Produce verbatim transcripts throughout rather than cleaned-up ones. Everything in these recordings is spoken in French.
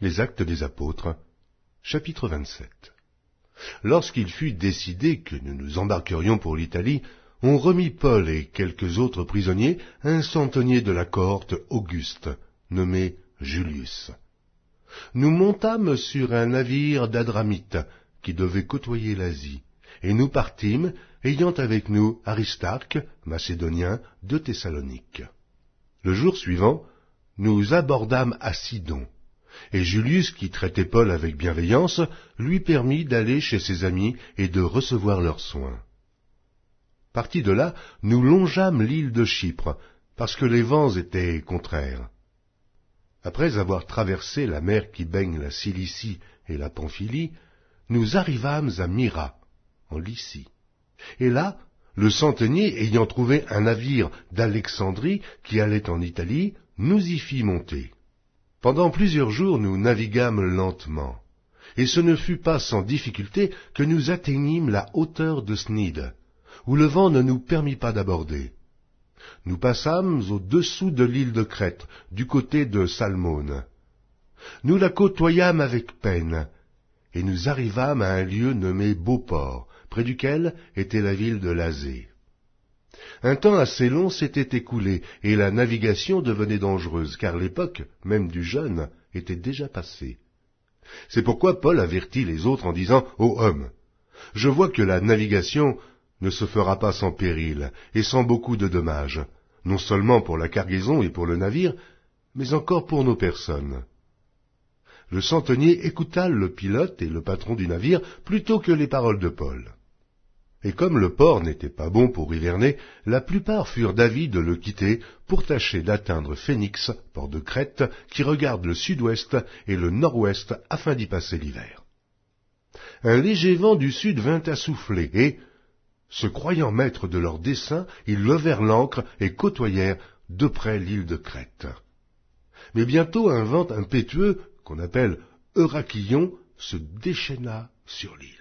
Les Actes des Apôtres, chapitre vingt-sept. Lorsqu'il fut décidé que nous nous embarquerions pour l'Italie, on remit Paul et quelques autres prisonniers à un centenier de la cohorte Auguste, nommé Julius. Nous montâmes sur un navire d'Adramite, qui devait côtoyer l'Asie, et nous partîmes, ayant avec nous Aristarque, Macédonien, de Thessalonique. Le jour suivant, nous abordâmes à Sidon, et Julius, qui traitait Paul avec bienveillance, lui permit d'aller chez ses amis et de recevoir leurs soins. Partis de là, nous longeâmes l'île de Chypre, parce que les vents étaient contraires. Après avoir traversé la mer qui baigne la Cilicie et la Pamphylie, nous arrivâmes à Myra, en Lycie. Et là, le centenier ayant trouvé un navire d'Alexandrie qui allait en Italie, nous y fit monter. Pendant plusieurs jours nous naviguâmes lentement, et ce ne fut pas sans difficulté que nous atteignîmes la hauteur de Snide, où le vent ne nous permit pas d'aborder. Nous passâmes au-dessous de l'île de Crète, du côté de Salmone. Nous la côtoyâmes avec peine, et nous arrivâmes à un lieu nommé Beauport, près duquel était la ville de Lasée. Un temps assez long s'était écoulé, et la navigation devenait dangereuse, car l'époque, même du jeûne, était déjà passée. C'est pourquoi Paul avertit les autres en disant « Ô hommes, je vois que la navigation ne se fera pas sans péril et sans beaucoup de dommages, non seulement pour la cargaison et pour le navire, mais encore pour nos personnes. » Le centenier écouta le pilote et le patron du navire plutôt que les paroles de Paul. Et comme le port n'était pas bon pour hiverner, la plupart furent d'avis de le quitter pour tâcher d'atteindre Phénix, port de Crète, qui regarde le sud-ouest et le nord-ouest afin d'y passer l'hiver. Un léger vent du sud vint à souffler, et, se croyant maîtres de leur dessein, ils levèrent l'ancre et côtoyèrent de près l'île de Crète. Mais bientôt un vent impétueux, qu'on appelle Eurachillon, se déchaîna sur l'île.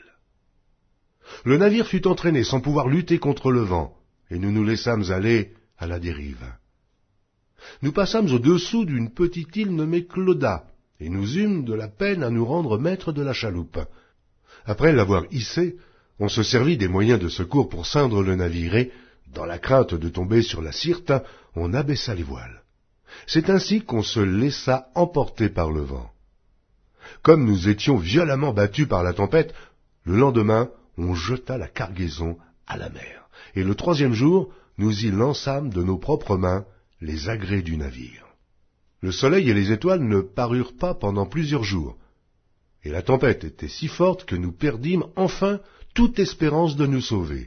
Le navire fut entraîné sans pouvoir lutter contre le vent, et nous nous laissâmes aller à la dérive. Nous passâmes au-dessous d'une petite île nommée Clauda, et nous eûmes de la peine à nous rendre maîtres de la chaloupe. Après l'avoir hissée, on se servit des moyens de secours pour ceindre le navire, et, dans la crainte de tomber sur la Syrte, on abaissa les voiles. C'est ainsi qu'on se laissa emporter par le vent. Comme nous étions violemment battus par la tempête, le lendemain, on jeta la cargaison à la mer, et le troisième jour, nous y lançâmes de nos propres mains les agrès du navire. Le soleil et les étoiles ne parurent pas pendant plusieurs jours, et la tempête était si forte que nous perdîmes enfin toute espérance de nous sauver.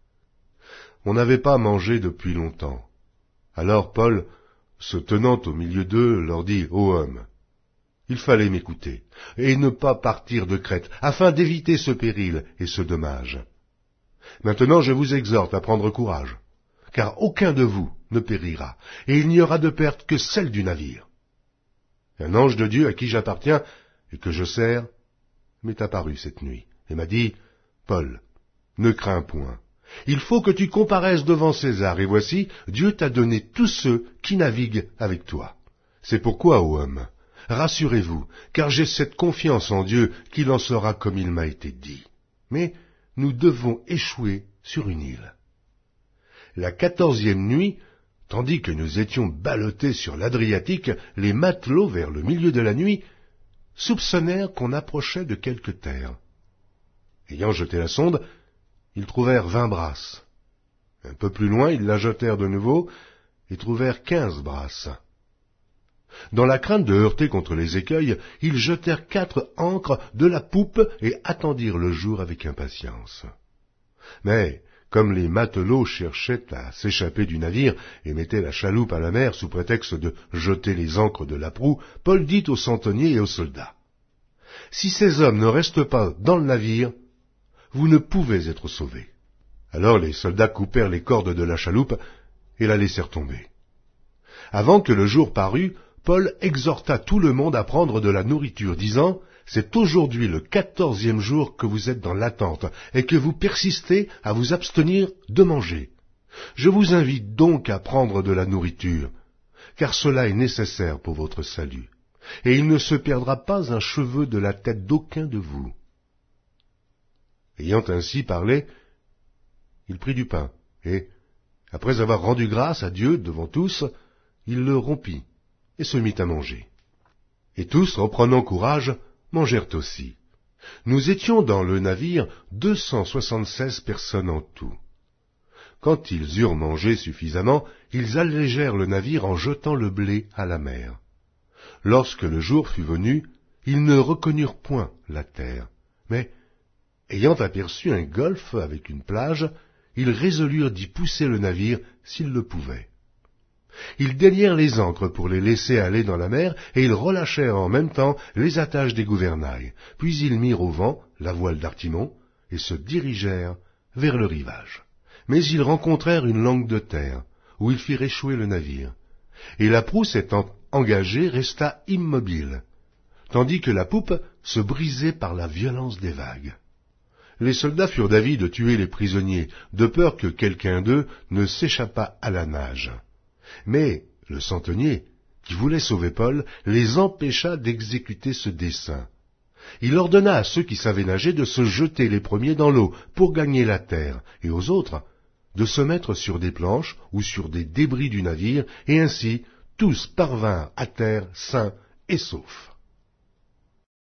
On n'avait pas mangé depuis longtemps. Alors Paul, se tenant au milieu d'eux, leur dit « Ô hommes, il fallait m'écouter, et ne pas partir de Crète, afin d'éviter ce péril et ce dommage. Maintenant je vous exhorte à prendre courage, car aucun de vous ne périra, et il n'y aura de perte que celle du navire. Un ange de Dieu à qui j'appartiens et que je sers m'est apparu cette nuit, et m'a dit, « Paul, ne crains point, il faut que tu comparaisses devant César, et voici, Dieu t'a donné tous ceux qui naviguent avec toi. C'est pourquoi, ô homme, rassurez-vous, car j'ai cette confiance en Dieu qu'il en sera comme il m'a été dit. Mais nous devons échouer sur une île. » La quatorzième nuit, tandis que nous étions ballottés sur l'Adriatique, les matelots, vers le milieu de la nuit, soupçonnèrent qu'on approchait de quelque terre. Ayant jeté la sonde, ils trouvèrent vingt brasses. Un peu plus loin, ils la jetèrent de nouveau et trouvèrent quinze brasses. Dans la crainte de heurter contre les écueils, ils jetèrent quatre ancres de la poupe et attendirent le jour avec impatience. Mais, comme les matelots cherchaient à s'échapper du navire et mettaient la chaloupe à la mer sous prétexte de jeter les ancres de la proue, Paul dit aux centeniers et aux soldats, « Si ces hommes ne restent pas dans le navire, vous ne pouvez être sauvés. » Alors les soldats coupèrent les cordes de la chaloupe et la laissèrent tomber. Avant que le jour parût, Paul exhorta tout le monde à prendre de la nourriture, disant « C'est aujourd'hui le quatorzième jour que vous êtes dans l'attente et que vous persistez à vous abstenir de manger. Je vous invite donc à prendre de la nourriture, car cela est nécessaire pour votre salut. et il ne se perdra pas un cheveu de la tête d'aucun de vous. » Ayant ainsi parlé, il prit du pain, et, après avoir rendu grâce à Dieu devant tous, il le rompit, et se mit à manger. Et tous, reprenant courage, mangèrent aussi. Nous étions dans le navire deux cent soixante-seize personnes en tout. Quand ils eurent mangé suffisamment, ils allégèrent le navire en jetant le blé à la mer. Lorsque le jour fut venu, ils ne reconnurent point la terre, mais, ayant aperçu un golfe avec une plage, ils résolurent d'y pousser le navire s'ils le pouvaient. Ils délièrent les ancres pour les laisser aller dans la mer, et ils relâchèrent en même temps les attaches des gouvernails. Puis ils mirent au vent la voile d'Artimon, et se dirigèrent vers le rivage. Mais ils rencontrèrent une langue de terre, où ils firent échouer le navire. Et la prousse étant engagée, resta immobile, tandis que la poupe se brisait par la violence des vagues. Les soldats furent d'avis de tuer les prisonniers, de peur que quelqu'un d'eux ne s'échappât à la nage. Mais le centenier, qui voulait sauver Paul, les empêcha d'exécuter ce dessein. Il ordonna à ceux qui savaient nager de se jeter les premiers dans l'eau pour gagner la terre, et aux autres de se mettre sur des planches ou sur des débris du navire, et ainsi tous parvinrent à terre sains et saufs.